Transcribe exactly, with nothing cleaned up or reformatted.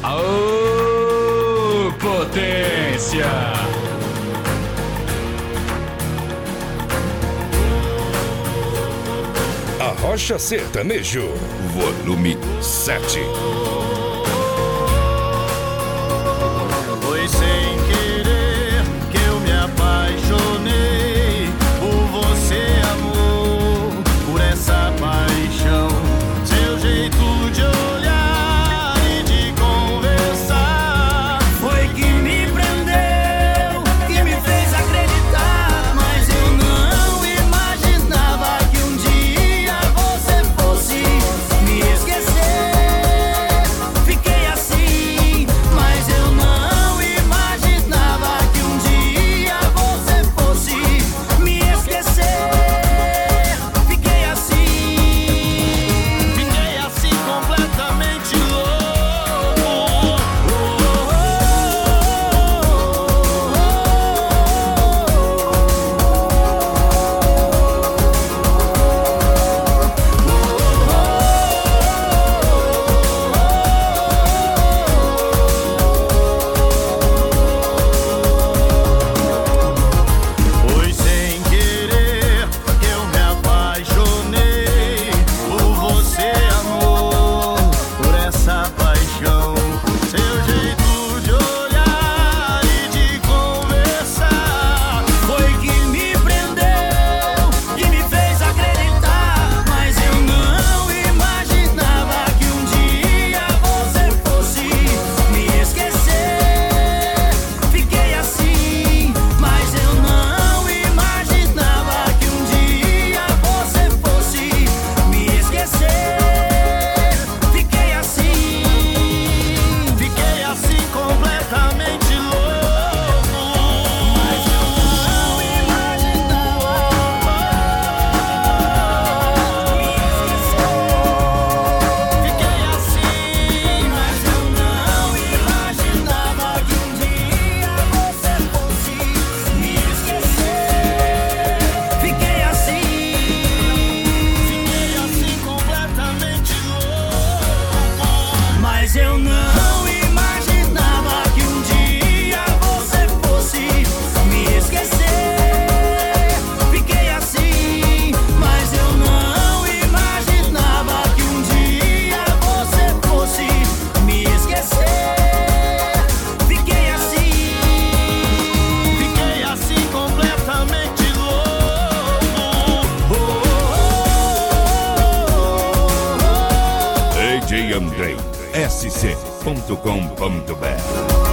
Aô, potência! Arrocha Sertanejo, volume sete. Foi sem querer que eu me apaixonei por você, amor, por essa paixão, seu jeito de olhar e de conversar. Foi que me prendeu, que me fez acreditar, mas eu não imaginava que um dia você fosse me esquecer. Fiquei assim, mas eu não imaginava que um dia você fosse me esquecer. Fiquei assim, fiquei assim completamente louco. Foi sem querer que eu me apaixonei por você, amor, por essa paixão, seu jeito de olhar e de conversar. Foi que me prendeu, que me fez acreditar, mas eu não imaginava que um dia você fosse me esquecer. Fiquei assim, mas eu não imaginava que um dia você fosse me esquecer. Fiquei assim, fiquei assim completamente louco, mas eu não imaginava me esquecer. Fiquei assim, mas eu não imaginava que um dia você fosse me esquecer. Fiquei assim, fiquei assim completamente louco, mas eu não imaginava que um dia você fosse me esquecer. Fiquei assim, mas eu não imaginava que um dia você fosse me esquecer. Fiquei assim, fiquei assim completamente louco. D J Andrei, S C ponto com ponto B R.